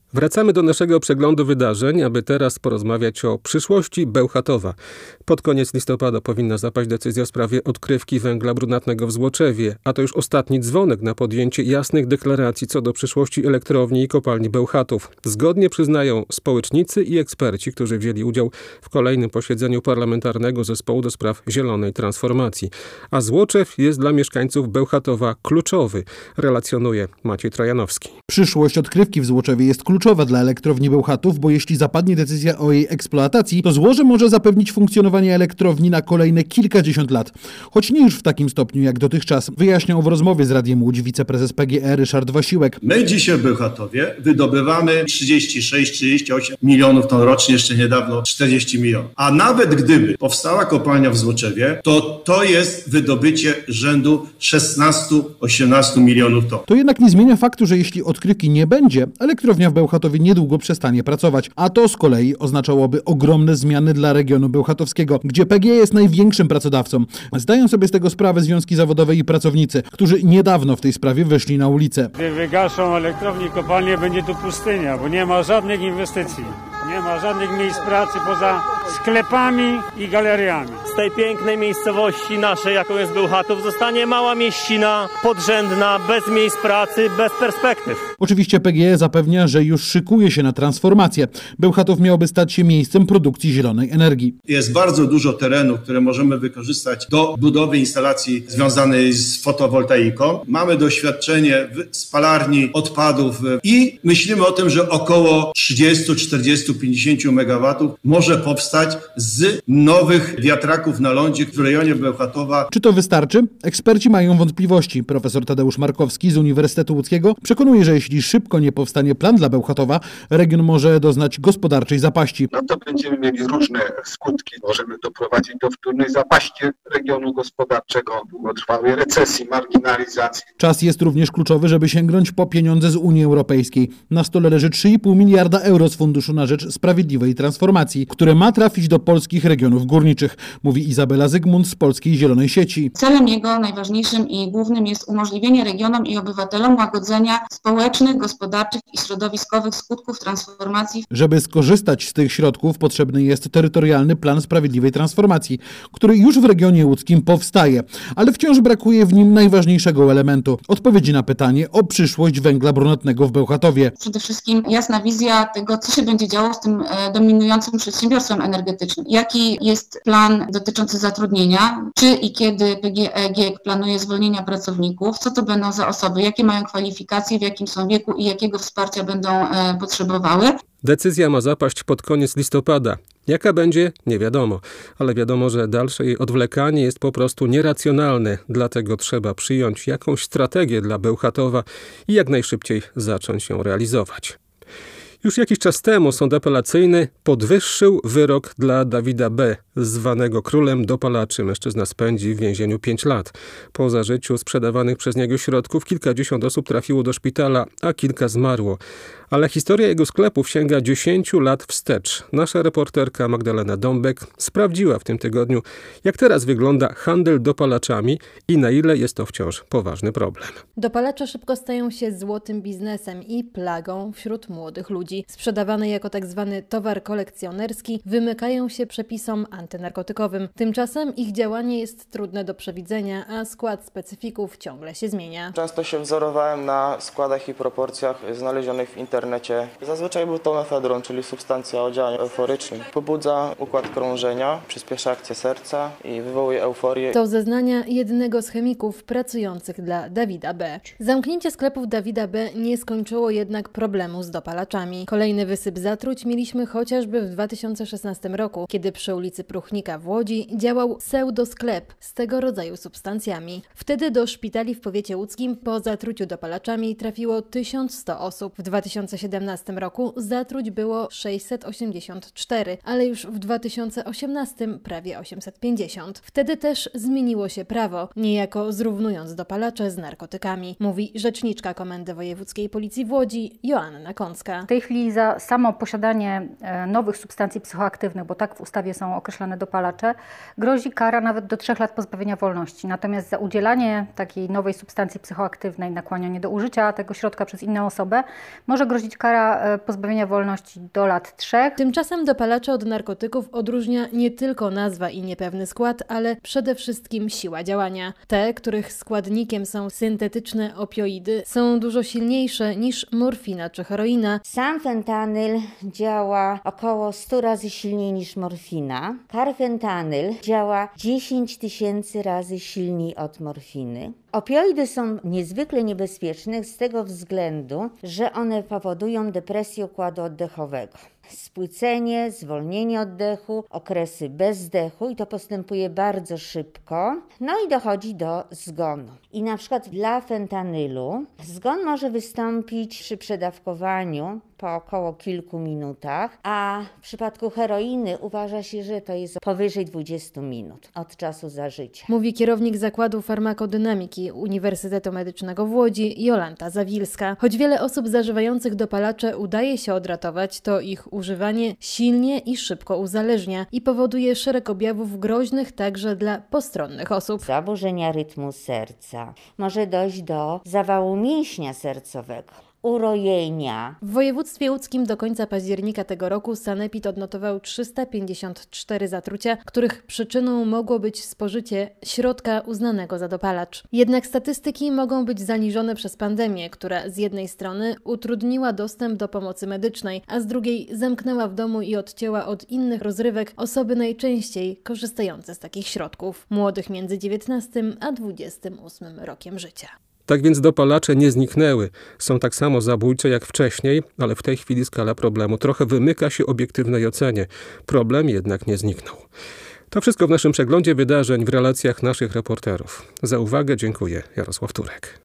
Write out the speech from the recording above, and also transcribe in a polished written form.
Wracamy do naszego przeglądu wydarzeń, aby teraz porozmawiać o przyszłości Bełchatowa. Pod koniec listopada powinna zapaść decyzja w sprawie odkrywki węgla brunatnego w Złoczewie, a to już ostatni dzwonek na podjęcie jasnych deklaracji co do przyszłości elektrowni i kopalni Bełchatów. Zgodnie przyznają społecznicy i eksperci, którzy wzięli udział w kolejnym posiedzeniu Parlamentarnego Zespołu do Spraw Zielonej Transformacji. A Złoczew jest dla mieszkańców Bełchatowa kluczowy, relacjonuje Maciej Trojanowski. Przyszłość odkrywki w Złoczewie jest kluczowa dla elektrowni Bełchatów, bo jeśli zapadnie decyzja o jej eksploatacji, to Złoże może zapewnić funkcjonowanie elektrowni na kolejne kilkadziesiąt lat. Choć nie już w takim stopniu jak dotychczas, wyjaśniał w rozmowie z Radiem Łódź wiceprezes PGE Ryszard Wasiłek. My dzisiaj w Bełchatowie wydobywamy 36-38 milionów ton rocznie, jeszcze niedawno 40 milionów. A nawet gdyby powstała kopalnia w Złoczewie, to jest wydobycie rzędu 16-18 milionów ton. To jednak nie zmienia faktu, że jeśli odkrywki nie będzie, elektrownia w Bełchatowie niedługo przestanie pracować, a to z kolei oznaczałoby ogromne zmiany dla regionu bełchatowskiego, gdzie PGE jest największym pracodawcą. Zdają sobie z tego sprawę związki zawodowe i pracownicy, którzy niedawno w tej sprawie wyszli na ulicę. Gdy wygaszą elektrownię i kopalnię, będzie tu pustynia, bo nie ma żadnych inwestycji. Nie ma żadnych miejsc pracy poza sklepami i galeriami. Z tej pięknej miejscowości naszej, jaką jest Bełchatów, zostanie mała mieścina podrzędna, bez miejsc pracy, bez perspektyw. Oczywiście PGE zapewnia, że już szykuje się na transformację. Bełchatów miałby stać się miejscem produkcji zielonej energii. Jest bardzo dużo terenów, które możemy wykorzystać do budowy instalacji związanej z fotowoltaiką. Mamy doświadczenie w spalarni odpadów i myślimy o tym, że około 30, 40, 50 MW może powstać z nowych wiatraków na lądzie w rejonie Bełchatowa. Czy to wystarczy? Eksperci mają wątpliwości. Profesor Tadeusz Markowski z Uniwersytetu Łódzkiego przekonuje, że jeśli szybko nie powstanie plan dla Bełchatowa, region może doznać gospodarczej zapaści. No to będziemy mieli różne skutki. Możemy doprowadzić do wtórnej zapaści regionu gospodarczego, długotrwałej recesji, marginalizacji. Czas jest również kluczowy, żeby sięgnąć po pieniądze z Unii Europejskiej. Na stole leży 3,5 miliarda euro z Funduszu na rzecz Sprawiedliwej Transformacji, które ma trafić do polskich regionów górniczych, mówi Izabela Zygmunt z Polskiej Zielonej Sieci. Celem jego najważniejszym i głównym jest umożliwienie regionom i obywatelom łagodzenia społecznych, gospodarczych i środowiskowych skutków transformacji. Żeby skorzystać z tych środków, potrzebny jest terytorialny plan sprawiedliwej transformacji, który już w regionie łódzkim powstaje, ale wciąż brakuje w nim najważniejszego elementu – odpowiedzi na pytanie o przyszłość węgla brunatnego w Bełchatowie. Przede wszystkim jasna wizja tego, co się będzie działo z tym dominującym przedsiębiorstwem energetycznym. Jaki jest plan dotyczący zatrudnienia? Czy i kiedy PGE planuje zwolnienia pracowników? Co to będą za osoby? Jakie mają kwalifikacje? W jakim są wieku i jakiego wsparcia będą potrzebowały? Decyzja ma zapaść pod koniec listopada. Jaka będzie? Nie wiadomo, ale wiadomo, że dalsze jej odwlekanie jest po prostu nieracjonalne, dlatego trzeba przyjąć jakąś strategię dla Bełchatowa i jak najszybciej zacząć ją realizować. Już jakiś czas temu sąd apelacyjny podwyższył wyrok dla Dawida B., zwanego królem dopalaczy. Mężczyzna spędzi w więzieniu 5 lat. Po zażyciu sprzedawanych przez niego środków kilkadziesiąt osób trafiło do szpitala, a kilka zmarło. Ale historia jego sklepów sięga 10 lat wstecz. Nasza reporterka Magdalena Dąbek sprawdziła w tym tygodniu, jak teraz wygląda handel dopalaczami i na ile jest to wciąż poważny problem. Dopalacze szybko stają się złotym biznesem i plagą wśród młodych ludzi. Sprzedawane jako tak zwany towar kolekcjonerski wymykają się przepisom antynarkotykowym. Tymczasem ich działanie jest trudne do przewidzenia, a skład specyfików ciągle się zmienia. Często się wzorowałem na składach i proporcjach znalezionych w internecie. Zazwyczaj był to mefedron, czyli substancja o działaniu euforycznym. Pobudza układ krążenia, przyspiesza akcję serca i wywołuje euforię. To zeznania jednego z chemików pracujących dla Dawida B. Zamknięcie sklepów Dawida B. nie skończyło jednak problemu z dopalaczami. Kolejny wysyp zatruć mieliśmy chociażby w 2016 roku, kiedy przy ulicy Pruchnika w Łodzi działał pseudosklep z tego rodzaju substancjami. Wtedy do szpitali w powiecie łódzkim po zatruciu dopalaczami trafiło 1100 osób. W 2017 roku zatruć było 684, ale już w 2018 prawie 850. Wtedy też zmieniło się prawo, niejako zrównując dopalacze z narkotykami, mówi rzeczniczka Komendy Wojewódzkiej Policji w Łodzi Joanna Kącka. W tej chwili za samo posiadanie nowych substancji psychoaktywnych, bo tak w ustawie są określane dopalacze, grozi kara nawet do 3 lat pozbawienia wolności. Natomiast za udzielanie takiej nowej substancji psychoaktywnej, nakłanianie do użycia tego środka przez inną osobę może grozić grozić kara pozbawienia wolności do lat 3. Tymczasem dopalacze od narkotyków odróżnia nie tylko nazwa i niepewny skład, ale przede wszystkim siła działania. Te, których składnikiem są syntetyczne opioidy, są dużo silniejsze niż morfina czy heroina. Sam fentanyl działa około 100 razy silniej niż morfina. Karfentanyl działa 10 000 razy silniej od morfiny. Opioidy są niezwykle niebezpieczne z tego względu, że one powodują depresję układu oddechowego. Spłycenie, zwolnienie oddechu, okresy bezdechu i to postępuje bardzo szybko, no i dochodzi do zgonu. I na przykład dla fentanylu zgon może wystąpić przy przedawkowaniu po około kilku minutach, a w przypadku heroiny uważa się, że to jest powyżej 20 minut od czasu zażycia. Mówi kierownik Zakładu Farmakodynamiki Uniwersytetu Medycznego w Łodzi Jolanta Zawilska. Choć wiele osób zażywających dopalacze udaje się odratować, to ich używanie silnie i szybko uzależnia i powoduje szereg objawów groźnych także dla postronnych osób. Zaburzenia rytmu serca, może dojść do zawału mięśnia sercowego, urojenia. W województwie łódzkim do końca października tego roku sanepid odnotował 354 zatrucia, których przyczyną mogło być spożycie środka uznanego za dopalacz. Jednak statystyki mogą być zaniżone przez pandemię, która z jednej strony utrudniła dostęp do pomocy medycznej, a z drugiej zamknęła w domu i odcięła od innych rozrywek osoby najczęściej korzystające z takich środków, młodych między 19 a 28 rokiem życia. Tak więc dopalacze nie zniknęły. Są tak samo zabójcze jak wcześniej, ale w tej chwili skala problemu trochę wymyka się obiektywnej ocenie. Problem jednak nie zniknął. To wszystko w naszym przeglądzie wydarzeń w relacjach naszych reporterów. Za uwagę dziękuję. Jarosław Turek.